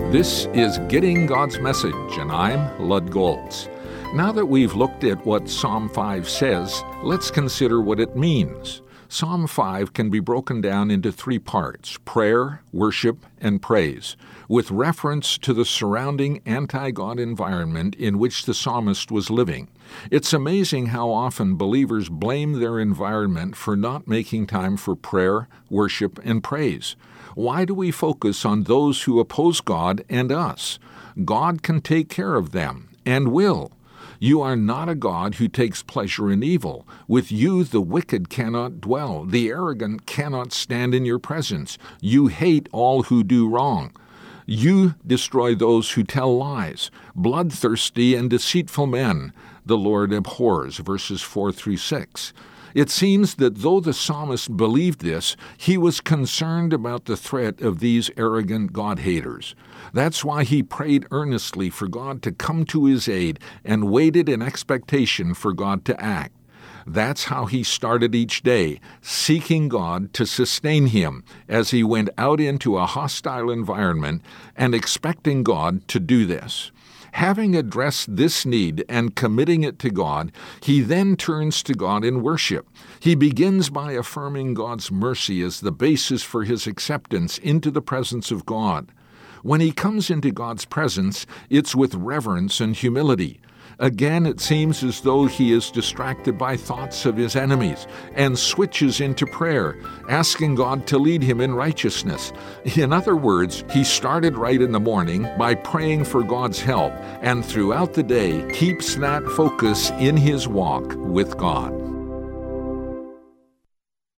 This is Getting God's Message, and I'm Lud Goltz. Now that we've looked at what Psalm 5 says, let's consider what it means. Psalm 5 can be broken down into three parts: prayer, worship, and praise, with reference to the surrounding anti-God environment in which the psalmist was living. It's amazing how often believers blame their environment for not making time for prayer, worship, and praise. Why do we focus on those who oppose God and us? God can take care of them, and will. You are not a God who takes pleasure in evil. With you the wicked cannot dwell. The arrogant cannot stand in your presence. You hate all who do wrong. You destroy those who tell lies. Bloodthirsty and deceitful men the Lord abhors, verses 4 through 6. It seems that though the psalmist believed this, he was concerned about the threat of these arrogant God-haters. That's why he prayed earnestly for God to come to his aid and waited in expectation for God to act. That's how he started each day, seeking God to sustain him as he went out into a hostile environment and expecting God to do this. Having addressed this need and committing it to God, he then turns to God in worship. He begins by affirming God's mercy as the basis for his acceptance into the presence of God. When he comes into God's presence, it's with reverence and humility. Again, it seems as though he is distracted by thoughts of his enemies and switches into prayer, asking God to lead him in righteousness. In other words, he started right in the morning by praying for God's help, and throughout the day keeps that focus in his walk with God.